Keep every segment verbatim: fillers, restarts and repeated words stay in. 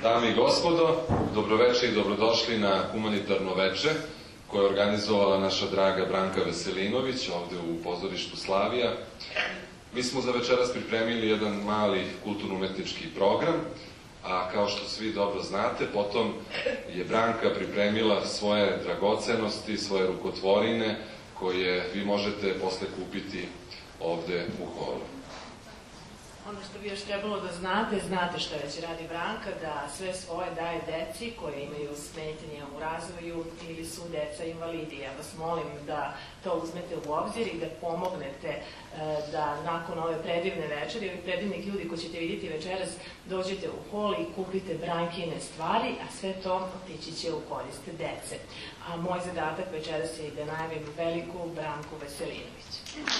Dame i gospodo, dobroveče i dobrodošli na humanitarno veče koje je organizovala naša draga Branka Veselinović ovde u pozorištu Slavija. Mi smo za večeras pripremili jedan mali kulturno-umetnički program, a kao što svi dobro znate, potom je Branka pripremila svoje dragocenosti, svoje rukotvorine koje vi možete posle kupiti ovde u holu. Ono što bi još trebalo da znate, znate što već radi Branka, da sve svoje daje deci koje imaju smetnje u razvoju ili su deca invalidi. Ja vas molim da to uzmete u obzir i da pomognete da nakon ove predivne večeri, ovih predivnih ljudi koji ćete vidjeti večeras, dođete u hol i kupite Brankine stvari, a sve to otići će u korist dece. A moj zadatak večeras je i da najavim veliku Branku Veselinović.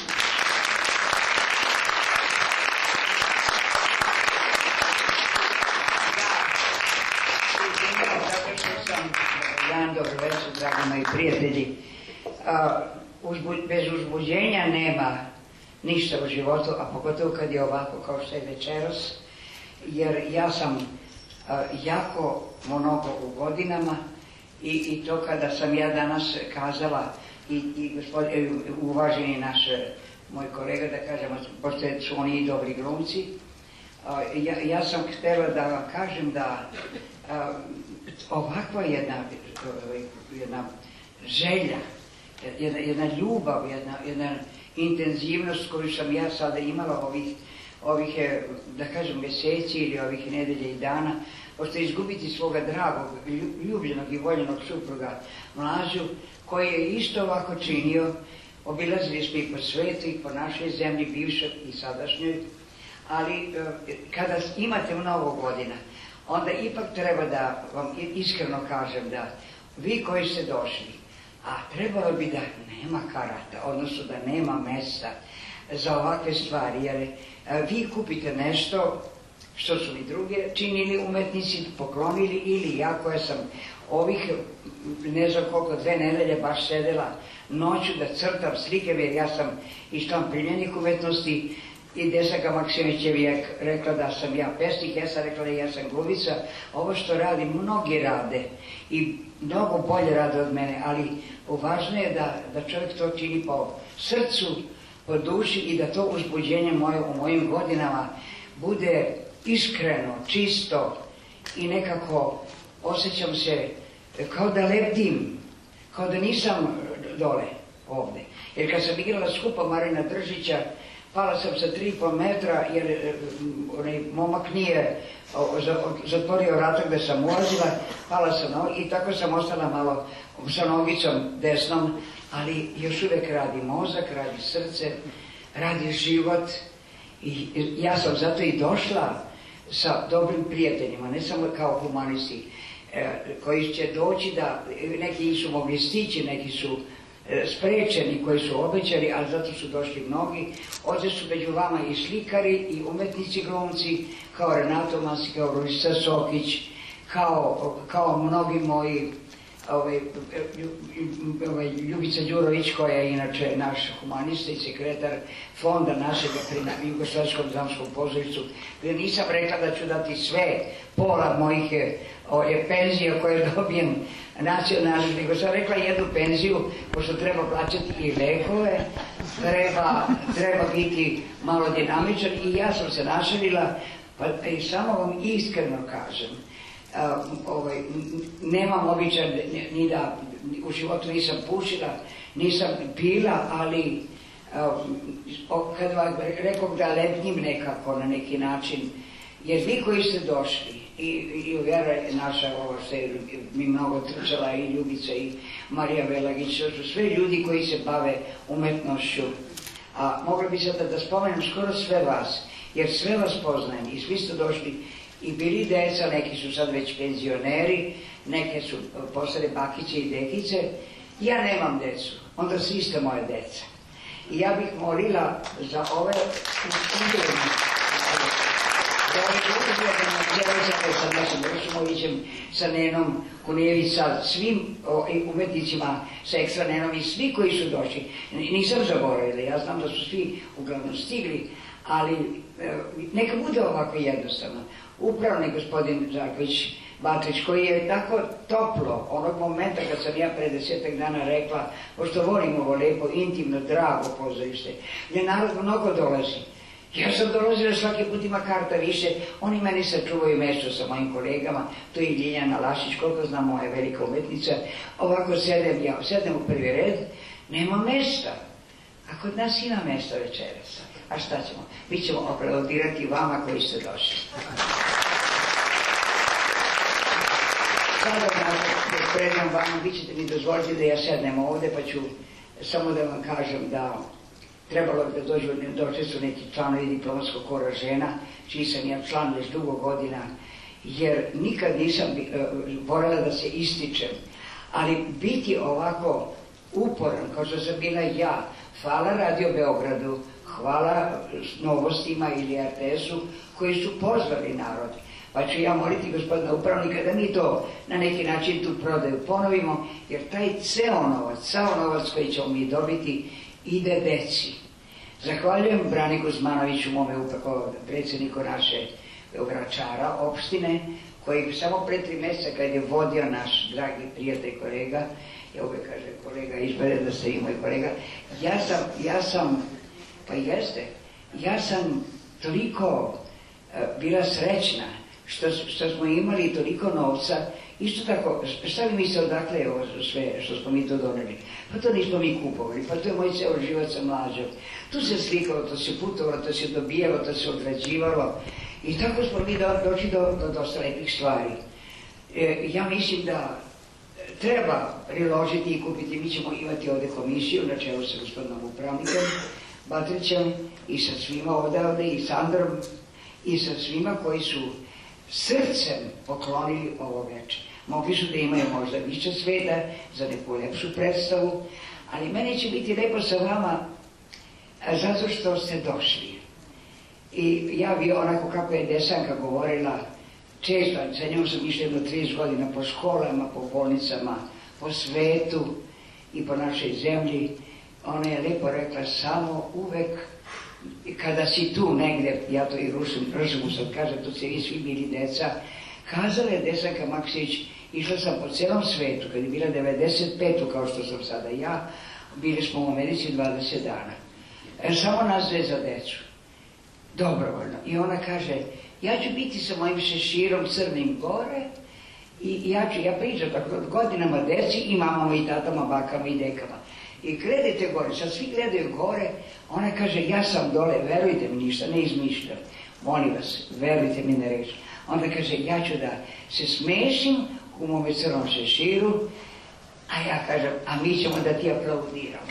Dan, dobro večer, dragi moji prijatelji. Bez uzbuđenja nema ništa u životu, a pogotovo kad je ovako kao što je večeras, jer ja sam jako mnogo u godinama i to kada sam ja danas kazala i uvaženi naš moj kolega, da kažemo, pošto su oni i dobri glumci, ja sam htjela da vam kažem da ovakva jedna želja, jedna ljubav, jedna intenzivnost koju sam ja sada imala ovih, da kažem, meseci ili ovih nedelja i dana, pošto izgubiti svoga dragog, ljubljenog i voljenog supruga Mlađu, koji je isto ovako činio, obilazili smo i po svetu i po našoj zemlji, bivšoj i sadašnjoj, ali kada imate mnogo godina, onda ipak treba da vam iskreno kažem da vi koji ste došli, a trebalo bi da nema karata, odnosno da nema mesta za ovakve stvari, jer vi kupite nešto što su mi druge činili umetnici, poklonili, ili ja koja sam ovih, ne znam koliko, dve nedelje baš sedela noću da crtam slike, jer ja sam i štampiljenik umetnosti, i Desanka Maksimović je rekla da sam ja pesnik, ja sam rekla da ja sam glumica. Ovo što radim, mnogi rade i mnogo bolje rade od mene, ali važno je da čovjek to čini po srcu, po duši i da to uzbuđenje u mojim godinama bude iskreno, čisto i nekako osjećam se kao da letim, kao da nisam dole ovde. Jer kad sam igrala skupa Marina Držića, pala sam sa tri i po metra jer onaj momak nije zatvorio vratak gde sam ulazila, pala sam i tako sam ostala malo sa nogicom desnom, ali još uvek radi mozak, radi srce, radi život i ja sam zato i došla sa dobrim prijateljima, ne samo kao humanisti, koji će doći da, neki su mogli stići, neki su sprečeni, koji su obećali, ali zato su došli mnogi. Ovdje su među vama i slikari i umetnici glumci, kao Renato Masi, kao Ružica Sokić, kao mnogi moji, Ljubica Đurović, koja je inače naš humanista i sekretar fonda našeg pri Jugoslavijskom dramskom pozorištu, gdje nisam rekla da ću dati sve, pola mojih penzija koje dobijem nacionalnih, nego sam rekla jednu penziju, pošto treba plaćati i lekove, treba biti malo dinamičan i ja sam se našalila, pa samo vam iskreno kažem, nemam običaj ni da u životu nisam pušila, nisam pila, ali kad vam rekao da lepnim nekako na neki način, jer vi koji ste došli i Vera je naša, ovo što je mi mnogo trčala, i Ljubica i Marija Velagić, to su sve ljudi koji se bave umetnošću, a mogla bi sada da spomenem skoro sve vas, jer sve vas poznajem i svi ste došli i bili deca, neki su sad već penzioneri, neke su postale bakice i dekice. Ja nemam decu, onda svi ste moje deca. I ja bih molila za ove sa našim Ršumovićem, sa Nenom Kunević, sa svim umetnicima, sa Ekstra Nenom i svi koji su došli. Nisam zaboravila, ja znam da su svi uglavnom stigli, ali neka bude ovako jednostavno. Upravni gospodin Žaković Batrić, koji je tako toplo onog momenta kad sam ja pre desetak dana rekla, pošto volim ovo lepo, intimno, drago pozorište, gdje narod mnogo dolazi. Ja sam dolazila svaki put, ima karta više, oni meni sačuvaju mesto sa mojim kolegama, to je Ljiljana Lašić, koliko znam, moja velika umetnica. Ovako sedem, ja sedem u prvi red, nema mesta. A kod nas ima mesta večeras. A šta ćemo? Mi ćemo aplaudirati vama koji ste došli. Sada da predam vama, vi ćete mi dozvoliti da ja sednem ovde, pa ću samo da vam kažem da trebalo da dođu, došli su neki članovi diplomatskog kora žena, čiji sam ja član već dugo godina, jer nikad nisam voljela da se ističem, ali biti ovako uporan, kao što sam bila ja, hvala Radio Beogradu, hvala Novostima ili R T S-u, koji su pozvali narod. Pa ću ja moliti gospodina upravnika da mi to na neki način tu prodaju ponovimo, jer taj ceo novac, ceo novac koji ćemo mi dobiti, ide deci. Zahvaljujem Braniku Zmanoviću, mome predsjedniku naše Vračara opštine, koji samo pre tri mjeseca kad je vodio naš dragi prijatelj kolega, ja uvek kažem kolega, izbere da ste i moj kolega, ja sam, ja sam, pa jeste, ja sam toliko uh, bila srećna što, što smo imali toliko novca. Isto tako, šta vi mislite odakle je ovo sve što smo mi to doneli? Pa to nismo mi kupovali, pa to je moj ceo život sa mlađom. Tu se slikalo, to se putovalo, to se dobijalo, to se odrađivalo. I tako smo mi do, došli do, do dosta lepih stvari. E, ja mislim da treba priložiti i kupiti, mi ćemo imati ovde komisiju na čelu sa gospodinom upravnikom Batrićem i sa svima odavde i Sandrom i sa svima koji su srcem poklonili ovo veče. Mogli su da imaju možda više sveta za neku lepšu predstavu, ali meni će biti lepo sa vama zato što ste došli. I ja bi onako kako je Desanka govorila, često, sa njom sam išla jedno trideset godina po školama, po bolnicama, po svetu i po našoj zemlji, ona je lepo rekla samo uvek kada si tu negde, ja to i Ružemu sad kažem, tu ste vi svi bili deca, kazala je Desanka Maksić, išla sam po celom svetu, kad je bila devedeset peta kao što sam sada ja, bili smo u Americi dvadeset dana. E, samo nas dve za decu. Dobrovoljno. I ona kaže, ja ću biti sa mojim šeširom crnim gore i ja ću, ja pričam tako godinama deci i mamama i tatama, bakama i dekama. I gledajte gore, sad svi gledaju gore, ona kaže, ja sam dole, verujte mi, ništa ne izmišljam, molim vas, verujte mi na reč. Onda kaže, ja ću da se smešim u mome crnom šeširu, a ja kažem, a mi ćemo da ti aplaudiramo.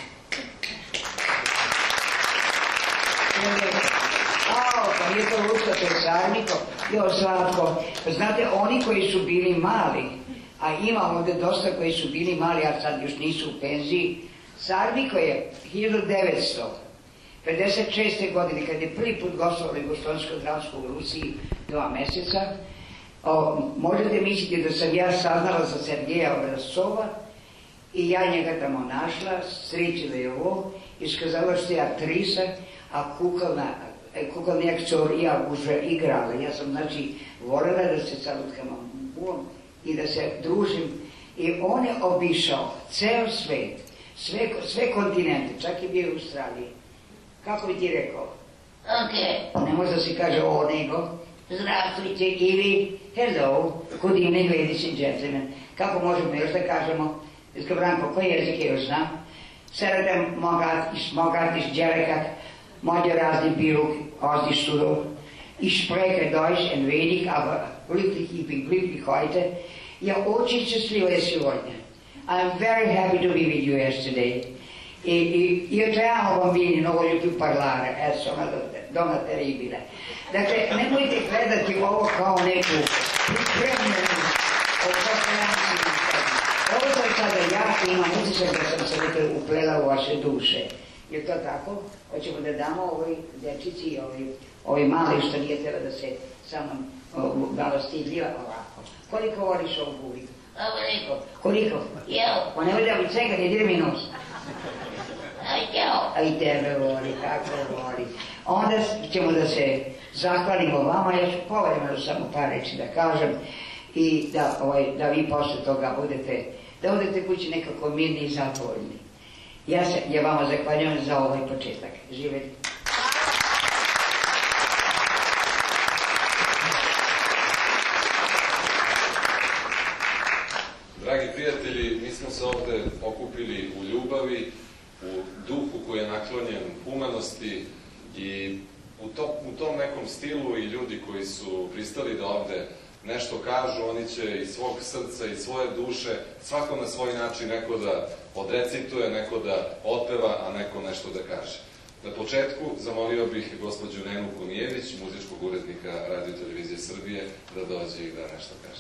Ao, pa nije to lučko, to je Sarniko, jo, Slatko, znate, oni koji su bili mali, a ima ovde dosta koji su bili mali, a sad još nisu u penziji, Sarniko je hiljadu devetsto pedeset šeste. godine, kad je prvi put gostovali Jugoslovensko-Dramsko u Rusiji dva meseca, o, možete misliti da sam ja saznala za Sergeja Obrazcova i ja njega tamo našla, sreći da je ovo, i skazala što je aktrisa, a kukalna, kukalni aktor i ja už igrala. Ja sam, znači, voljela da se calutkama bulom i da se družim. I on je obišao ceo svet, sve, sve kontinente, čak i bio u Australiji. Kako bi ti rekao? Ok, ne može da se kaže o nego, zdravstvujte ili hello, good evening ladies and gentlemen. Kako možemo još da kažemo? Iska Branko, koji jezik je još zna? Szeretem magát és magát és gyereket magyarázni bírok az is tudom. Ich spreche Deutsch ein wenig, aber glücklich, ich bin glücklich heute. Ja очень счастливая сегодня. I'm very happy to be with you yesterday. E, e, io tre amo bambini, non voglio più parlare, eh, sono una donna terribile. Dakle, nemojte gledati ovo kao neku pripremljenu o konferenciji. Ovo što je sada ja imam utisak da sam se nekada uplela u vaše duše. Je to tako? Hoćemo da damo ovoj dečici, ovoj mali što nije tela da se samo malo stidljiva ovako. Koliko voliš ovu publiku? Koliko? Koliko? Jel? Pa ne vodi da mi čega, ne dire mi nos. Aj, jel? A i tebe voli, kako voli. Onda ćemo da se zahvalimo vama, ja ću povremeno samo par reći da kažem i da, ovaj, da vi posle toga budete, da budete kući nekako mirni i zadovoljni. Ja se ja vama zahvaljujem za ovaj početak. Živjeli. Dragi prijatelji, mi smo se ovde okupili u ljubavi, u duhu koji je naklonjen humanosti i u, to, u tom nekom stilu i ljudi koji su pristali da ovde nešto kažu, oni će iz svog srca i svoje duše, svako na svoj način, neko da odrecituje, neko da otpeva, a neko nešto da kaže. Na početku zamolio bih gospođu Nenu Kunijević, muzičkog urednika Radio Televizije Srbije, da dođe i da nešto kaže.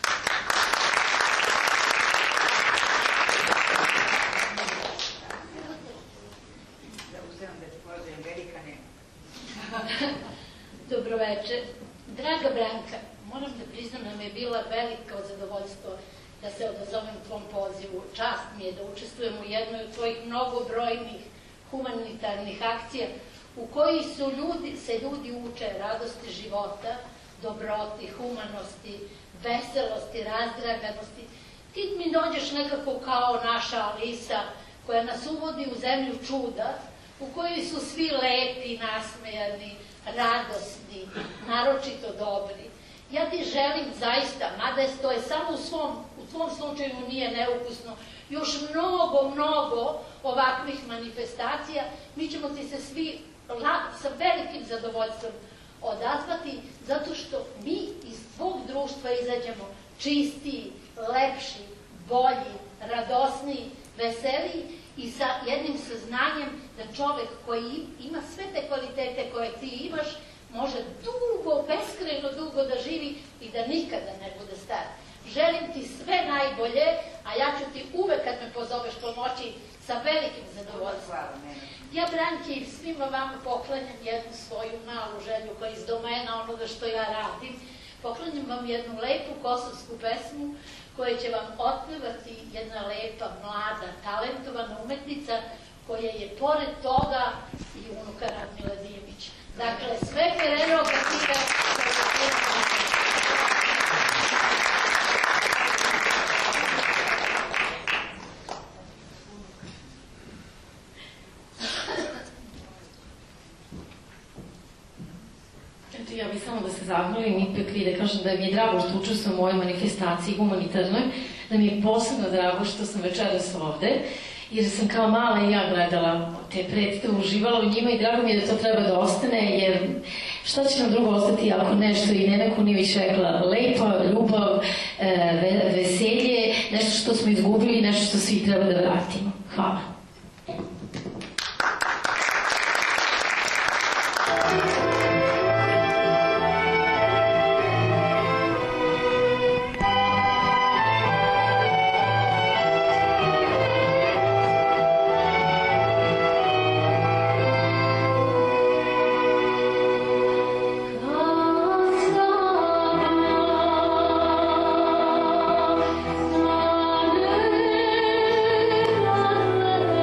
Dobroveče. Draga Branka, moram da priznam da mi je bila veliko zadovoljstvo da se odazovem tvom pozivu. Čast mi je da učestvujem u jednoj od tvojih mnogobrojnih humanitarnih akcija u kojoj su ljudi, se ljudi uče radosti života, dobroti, humanosti, veselosti, razdraganosti. Ti mi dođeš nekako kao naša Alisa koja nas uvodi u zemlju čuda u kojoj su svi lepi, nasmejani, radosni, naročito dobri. Ja ti želim zaista, mada je to je samo u svom, u tvom slučaju nije neukusno, još mnogo, mnogo ovakvih manifestacija, mi ćemo ti se svi sa velikim zadovoljstvom odazvati, zato što mi iz svog društva izađemo čistiji, lepši, bolji, radosniji, veseliji i sa jednim saznanjem da čovek koji ima sve te kvalitete koje ti imaš, može dugo, beskrajno dugo da živi i da nikada ne bude star. Želim ti sve najbolje, a ja ću ti uvek kad me pozoveš pomoći sa velikim zadovoljstvom. Ja, Branki, i svima vama poklanjam jednu svoju malu želju koja je iz domena onoga što ja radim. Poklanjam vam jednu lepu kosovsku pesmu koju će vam otpevati jedna lepa, mlada, talentovana umetnica koja je pored toga i unuka Radmile Dimić. Dakle, sve Ferrero Garcia Ja bih samo da se zahvalim ipak i da kažem da mi je drago što učestvujem u ovoj manifestaciji humanitarnoj, da mi je posebno drago što sam večeras ovde, jer sam kao mala i ja gledala te predstave, uživala u njima i drago mi je da to treba da ostane, jer šta će nam drugo ostati ako nešto i Nena Kunijević rekla, lepa, ljubav, veselje, nešto što smo izgubili, nešto što svi treba da vratimo. Hvala. Thank you.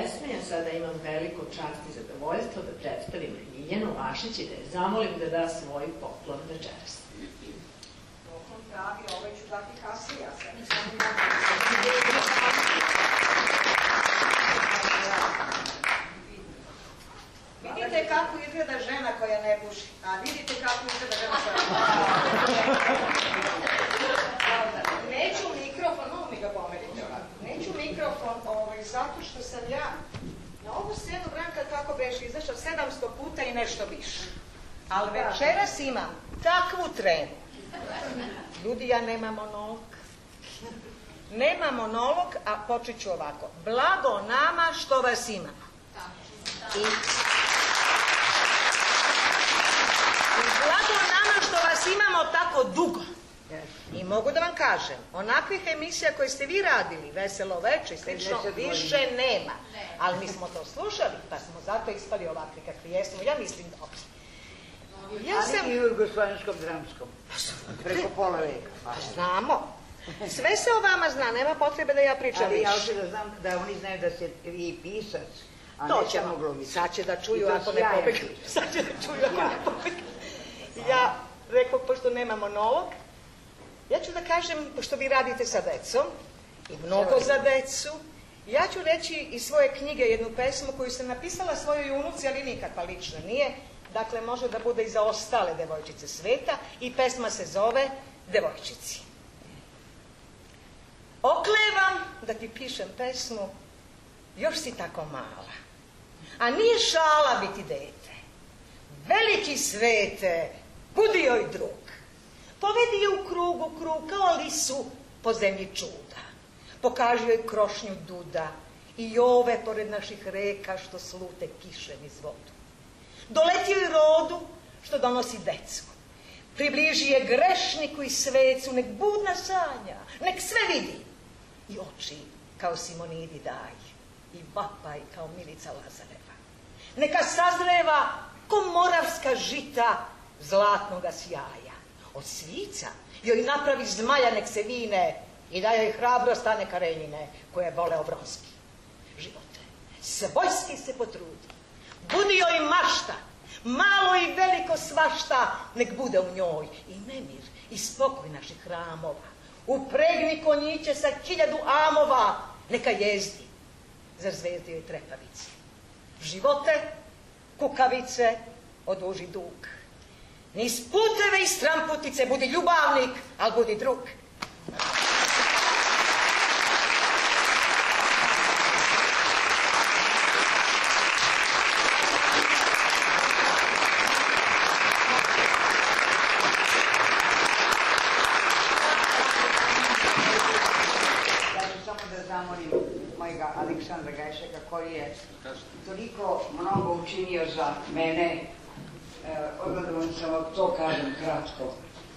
pesme, ja sada imam veliko čast i zadovoljstvo da predstavim Ljiljanu Vašić i da je zamolim da da svoj poklon večeras. Poklon pravi, ovaj ću dati kasnije, ja sam nisam vidite kako izgleda žena koja ne puši, a vidite kako izgleda žena koja ne puši. Neću mikrofon, ovo mi ga pomerite ovako, neću mikrofon ovaj, zato što sam ja na ovu scenu Branka kako beše izašla sedamsto puta i nešto više. Ali večeras imam takvu tremu. Ljudi, ja nemam monolog. Nema monolog, a počet ću ovako. Blago nama što vas ima. I... Blago nama što vas imamo tako dugo. I mogu da vam kažem, onakvih emisija koje ste vi radili, Veselo veče i slično, više nema. Ali mi smo to slušali, pa smo zato ispali ovakvi kakvi jesmo. Ja mislim dobro. Ja sam... Ali i u Jugoslovenskom dramskom. Preko pola veka. Pa znamo. Sve se o vama zna, nema potrebe da ja pričam više. Ali ja hoću da znam da oni znaju da ste vi pisac, a to ne ćemo. samo glumica. Sad će da čuju ako ne pobegnu. Sad će da čuju ako ne pobegnu. Ja rekao, pošto nema monolog, ja ću da kažem, pošto vi radite sa decom, i mnogo za decu, ja ću reći iz svoje knjige jednu pesmu koju sam napisala svojoj unuci, ali nikakva lična nije. Dakle, može da bude i za ostale devojčice sveta i pesma se zove Devojčici. Oklevam da ti pišem pesmu, još si tako mala, a nije šala biti dete. Veliki svete, budi joj drug. Povedi je u krugu krug kao lisu po zemlji čuda. Pokaži joj krošnju duda i ove pored naših reka što slute kiše niz vodu. Doleti joj rodu što donosi decu. Približi je grešniku i svecu, nek budna sanja, nek sve vidi. I oči kao Simonidi daj, i vapaj kao Milica Lazareva. Neka sazreva ko moravska žita zlatnoga sjaja. Od svica joj napravi zmaja nek se vine i da joj hrabro stane Karenjine koje vole Obronski. Živote, svojski se potrudi. Budi joj mašta, malo i veliko svašta, nek bude u njoj i nemir i spokoj naših hramova. Upregni konjiće sa hiljadu amova, neka jezdi, zar zvezdi joj trepavice. Živote, kukavice, oduži dug. Niz puteve i stramputice budi ljubavnik, al budi drug. Mojega Aleksandra Gajšeka, koji je toliko mnogo učinio za mene. Odgledam sam vam to kažem kratko.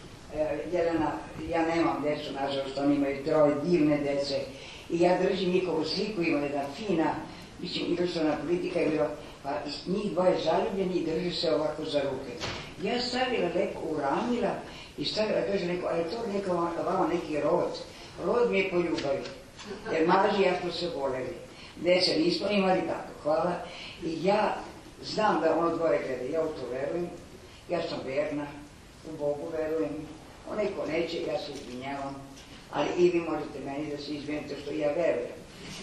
Jelena, ja nemam decu, nažalost, oni imaju troje divne dece i ja držim njihovu sliku, ima jedna fina, mislim, ilustrovna politika je bilo, pa njih dvoje zaljubljeni i drži se ovako za ruke. Ja stavila neko, uramila i stavila, kaže neko, a je to neko vama neki rod? Rod mi je po ljubavi. Jer maži ja smo se voljeli. Dece nismo imali tako, hvala. I ja znam da ono dvoje gleda, ja u to verujem, ja sam verna, u Bogu verujem, onaj ko neće, ja se izvinjavam, ali i vi možete meni da se izvinite što ja verujem.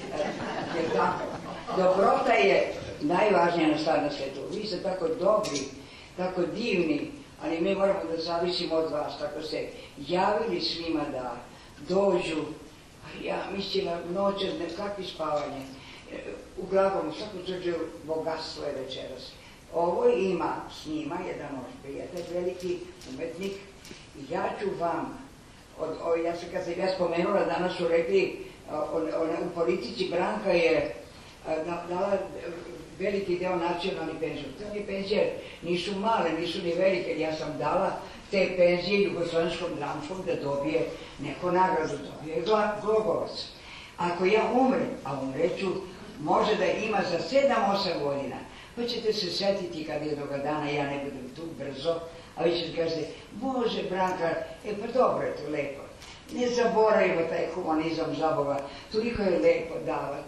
Jer tako, dobrota je najvažnija na stvar na svetu. Vi ste tako dobri, tako divni, ali mi moramo da zavisimo od vas, tako ste javili svima da dođu. Ja mislila noće, kakvi spavanje. Uglavnom, u svakom slučaju, bogatstvo je večeras. Ovo ima snima, jedan naš prijatelj, veliki umetnik, i ja ću vam, od, o, ja se kad sam ja spomenula, danas su rekli, o, o, u politici Branka je a, dala veliki deo nacionalnih penzija. Te penzije nisu male, nisu ni velike, ja sam dala te penzije Jugoslovenskom dramskom da dobije neko nagradu, dobije Glogovac. Ako ja umrem, a umreću, može da ima za sedam osam godina, pa ćete se sjetiti kad jednoga dana ja ne budem tu brzo, a vi ćete kažete, Bože Branka, e pa dobro je to lepo. Ne zaboravimo taj humanizam za Boga, toliko je lepo davati,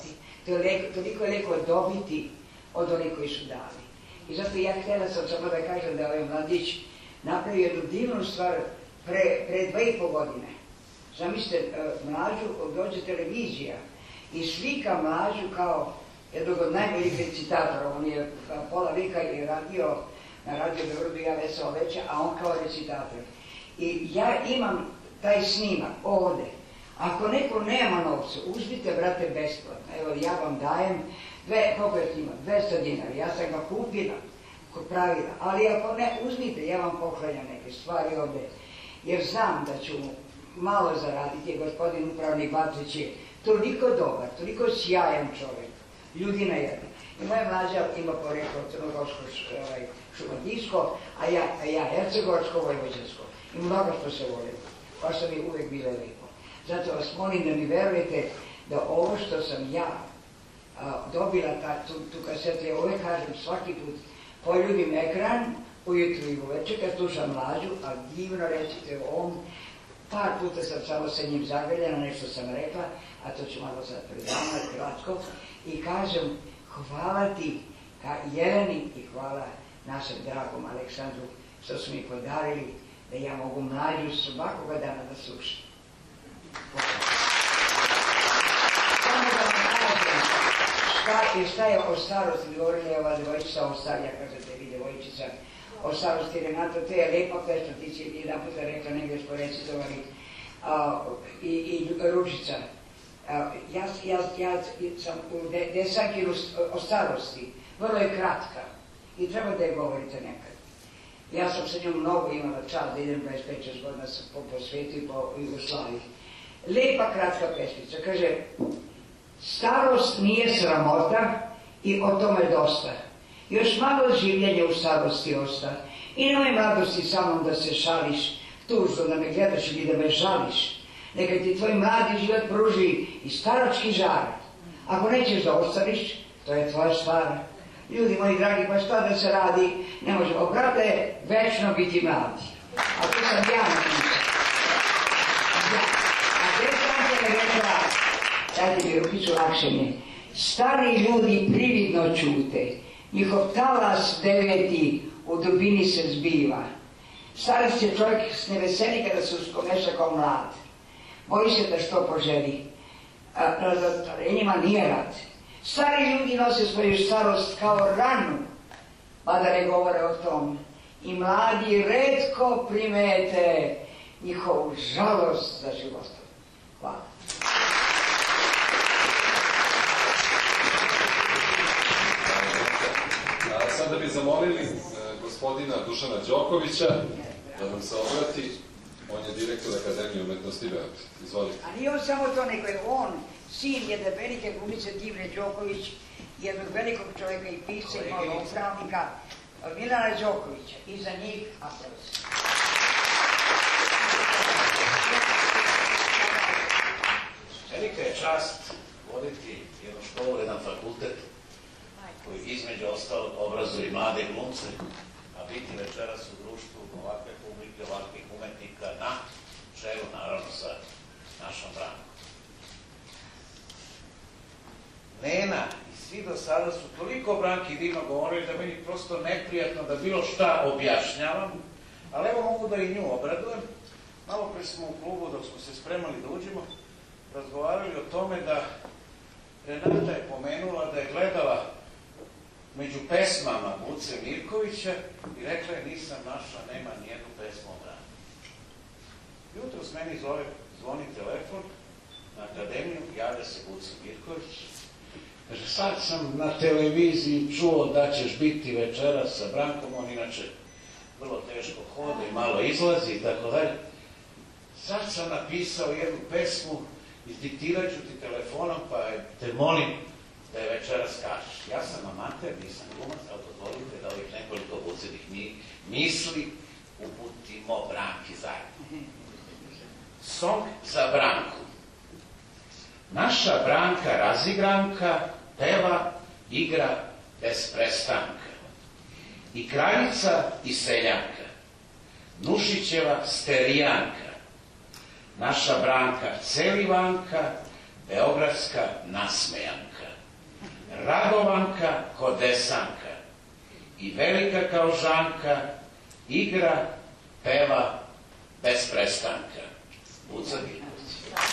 toliko je leko dobiti od onih koji su dali. I zato ja htjela sam samo da kažem da ovaj mladić napravio jednu divnu stvar pre, pre dve i po godine. Zamislite, Mlađu dođe televizija i slika Mlađu kao jednog od najboljih recitatora. On je pola veka je radio na Radio Beogradu, ja Veselo Veče, a on kao recitator. I ja imam taj snimak ovde. Ako neko nema novca, uzmite, brate, besplatno. Evo, ja vam dajem, dve, koliko je snima, dvesta dinara. Ja sam ga kupila, kod pravila. Ali ako ne, uzmite, ja vam poklanjam neke stvari ovde. Jer znam da ću malo zaraditi, gospodin upravnik Batrić je toliko dobar, toliko sjajan čovjek, ljudina jedna. I moja mlađa ima poreklo crnogorsko ovaj, šumadijsko, a ja, a ja hercegovačko, vojvođansko. I mnogo što se volim, pa sam mi uvek bila lepo. Zato vas molim da mi verujete da ovo što sam ja a, dobila ta, tu, tu kasetu, ja uvek kažem svaki put, poljubim ekran, ujutru i uveče kad slušam Mlađu, a divno recite o ovom. Par puta sam samo sa njim zagrljena, nešto sam rekla, a to ću malo sad predavati, kratko, i kažem hvala ti ka Jeleni i hvala našem dragom Aleksandru što su mi podarili da ja mogu Mlađu svakoga dana da slušam. Samo da vam kažem šta, i šta je o starosti, govorila je ova devojčica Ostavlja, kažete vi devojčica, o starosti Renata, to je lepa pesma, ti si jedan puta rekla, negdje smo recitovali, i, i Ružica. A, ja, ja, ja sam u de, desanki o starosti, vrlo je kratka i treba da je govorite nekad. Ja sam sa njom mnogo imala čast da idem dvadeset pet šest godina po, po svijetu i po Jugoslaviji. Lepa kratka pesmica, kaže, starost nije sramota i o tome dosta. Još malo življenja u starosti osta. I nemoj mladosti sa mnom da se šališ, tužno da me gledaš ili da me žališ. Neka ti tvoj mladi život pruži i starački žar. Ako nećeš da ostaniš, to je tvoja stvar. Ljudi moji dragi, pa šta da se radi? Ne možemo, brate, večno biti mladi. A to sam ja napisao. A te sam te rekla, dajte mi rukicu lakšenje. Stari ljudi prividno čute. Njihov talas deveti u dubini se zbiva. Starost je čovjek s neveseli kada se uskomeša kao mlad. Boji se da što poželi. Razostarenjima nije rad. Stari ljudi nose svoju starost kao ranu, pa da ne govore o tom. I mladi retko primete njihovu žalost za životom. Hvala. Sada bi zamolili gospodina Dušana Đokovića da nam se obrati. On je direktor Akademije umetnosti Beograd. Izvolite. A nije on samo to, nego je on sin jedne velike glumice Divne Đoković, jednog velikog čovjeka i pisca i malo upravnika Milana Đokovića. I za njih aplauz. Velika je čast voditi jednu školu, jedan fakultet koji između ostalog obrazuje i mlade glumce, a biti večeras u društvu ovakve publike, ovakvih umetnika na čelu, naravno, sa našom Brankom. Nena i svi do sada su toliko Branki divno govorili da meni prosto neprijatno da bilo šta objašnjavam, ali evo mogu da i nju obradujem. Malo pre smo u klubu, dok smo se spremali da uđemo, razgovarali o tome da Renata je pomenula da je gledala među pesmama Buce Mirkovića i rekla je nisam našla, nema nijednu pesmu od Branka. Jutro s meni zove, zvoni telefon na Akademiju, javlja se Buce Mirković. Kaže, sad sam na televiziji čuo da ćeš biti večera sa Brankom, on inače vrlo teško hoda i malo izlazi i tako dalje. Sad sam napisao jednu pesmu, izdiktirat ću ti telefonom, pa te molim da je večeras kažeš. Ja sam amater, nisam glumac, ali dozvolite da ovih nekoliko bucenih misli uputimo Branki zajedno. Song za Branku. Naša Branka razigranka, peva, igra bez prestanka. I kraljica i seljanka, Nušićeva sterijanka, naša Branka celivanka, beogradska nasmejanka. Radovanka ko Desanka i velika kao Žanka, igra, peva bez prestanka. Buca Biković.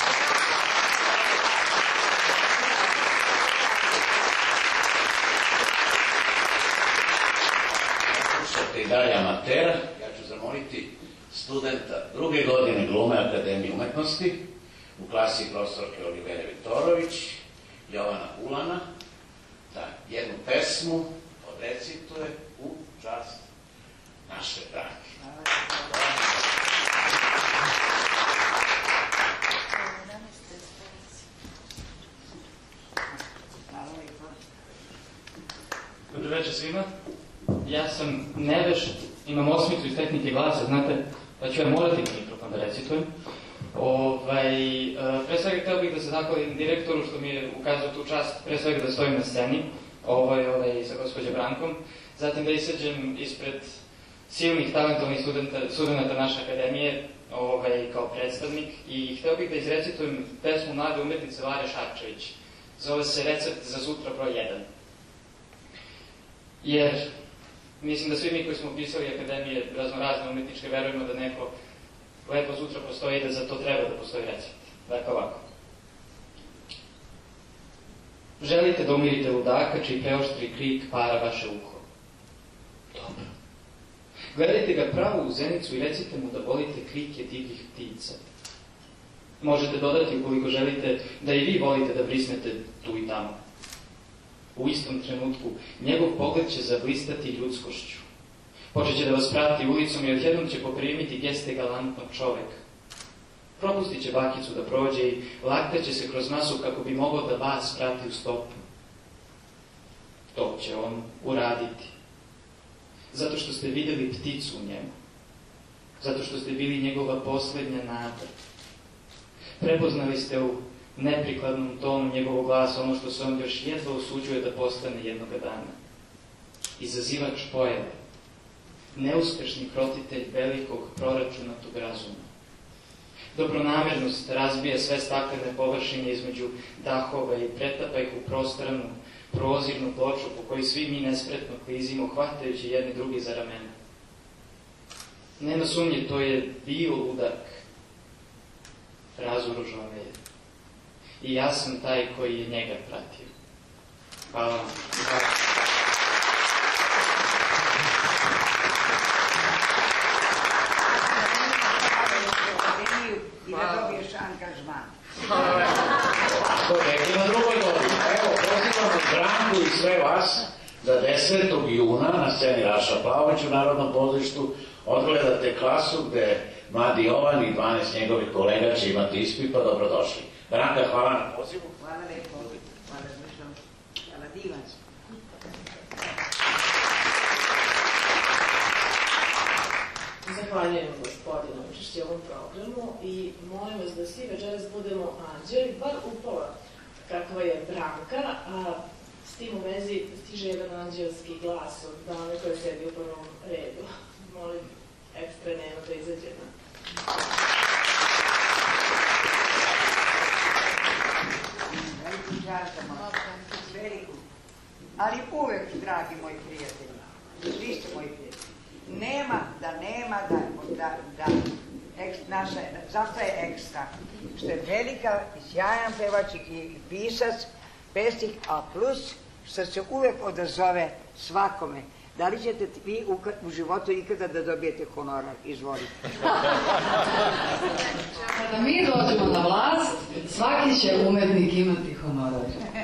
Slušajte i dalje amatera, ja ću zamoliti studenta druge godine Glume Akademije umetnosti u klasi profesorke Olivere Vitorović, Jovana Ulana, da jednu pesmu odrecituje u čast naše Branke. Dobro večer svima. Ja sam nevešt, imam osmicu iz tehnike glasa, znate, pa ću ja morati mikrofon da recitujem. Ovaj, pre svega htio bih da se zahvalim direktoru što mi je ukazao tu čast, pre svega da stojim na sceni, ovaj, ovaj, sa gospođe Brankom, zatim da izađem ispred silnih talentovnih studenta, studenta naše akademije, ovaj, kao predstavnik, i htio bih da izrecitujem pesmu mlade umetnice Lare Šarčević. Zove se Recept za sutra broj jedan. Jer mislim da svi mi koji smo upisali akademije raznorazne umetničke verujemo da neko lepo sutra postoji i da za to treba da postoji recept. Dakle, ovako. Želite da umirite ludaka čiji preoštri krik para vaše uho. Dobro. Gledajte ga pravo u zenicu i recite mu da volite krike divljih ptica. Možete dodati ukoliko želite da i vi volite da brisnete tu i tamo. U istom trenutku njegov pogled će zablistati ljudskošću. Počet će da vas prati ulicom i odjednom će poprimiti geste galantnog čoveka. Propustit će bakicu da prođe i laktaće se kroz masu kako bi mogao da vas prati u stopu. To će on uraditi. Zato što ste videli pticu u njemu. Zato što ste bili njegova poslednja nada. Prepoznali ste u neprikladnom tonu njegovog glasa ono što se on još jedva usuđuje da postane jednoga dana. Izazivač pojave. Neuspešni krotitelj velikog proračunatog razuma. Dobronamernost razbija sve staklene površine između dahova i pretapa ih u prostranu, prozirnu ploču po kojoj svi mi nespretno klizimo, hvatajući jedni drugi za ramena. Nema sumnje, to je bio ludak. Razoružao me je. I ja sam taj koji je njega pratio. Hvala vam. I da dobiješ angažman. To rekli na drugoj godini. Evo, pozivamo Branku i sve vas da desetog juna na sceni Raša Pavlović u Narodnom pozorištu odgledate klasu gde mladi Jovan i dvanaest njegovih kolega će imati ispit, pa dobrodošli. Branka, hvala na pozivu. Hvala lepo. Hvala zmišljam. Hvala divan. Zahvaljujem gospodinu učešću ovom programu i molim vas da svi večeras budemo anđeli, bar upola kakva je Branka, a s tim u vezi stiže jedan anđelski glas od dame koja sedi u prvom redu. Molim ekstra Nenu da izađe na... Veliku čarkama, veliku. Ali uvek, dragi moji prijatelji, vi ste moji prijatelji, nema da nema da, da, da eks, naša, zašto je ekstra? Što je velika i sjajan pevač i pisac, pesnik, a plus što se uvek odazove svakome. Da li ćete vi u, u životu ikada da dobijete honorar? Izvolite. Kada mi dođemo na vlast, svaki će umetnik imati honorar.